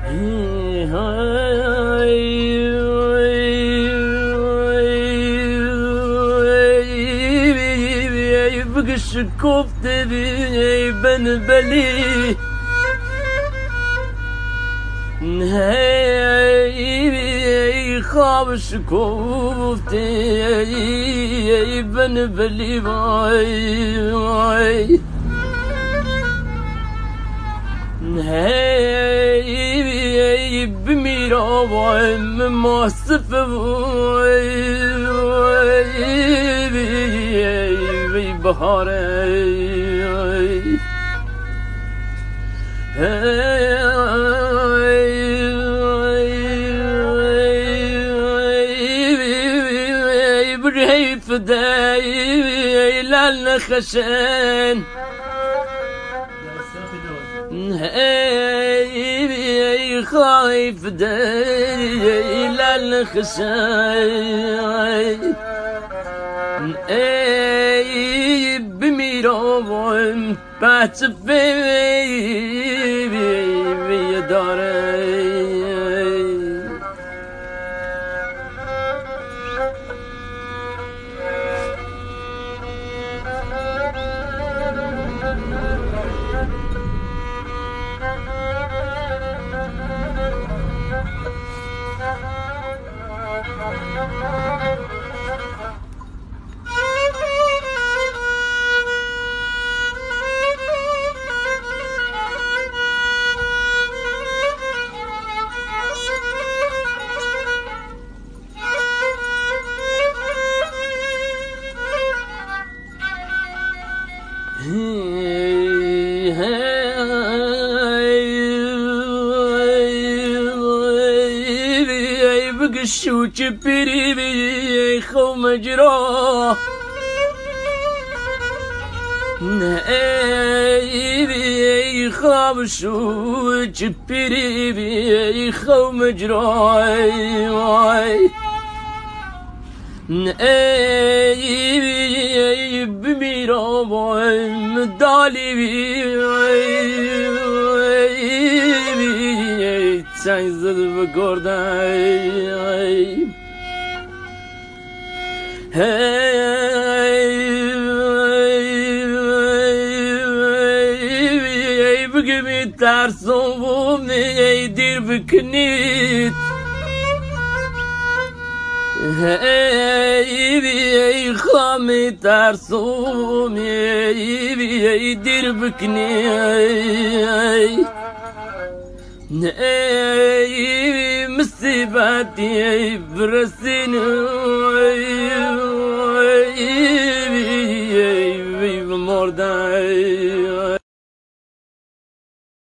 بقش كفت بن بلي هاي خابش كفت بن بلي باي هاي بميرا باي ماسف بهاري برهي فداي للخشن هاي خايف داي للخشن اي بميرام باتفي داري بقشو جبري بي خو مجراه نايبي خابشو جبري بي خو مجراه نايبي بميرا مدالي بي تسعيزد بقرداي هاي بقمي ترسوم يدير بكنيت هاي خامي ترسوم يدير بكنيت ناي مسيباتي برسين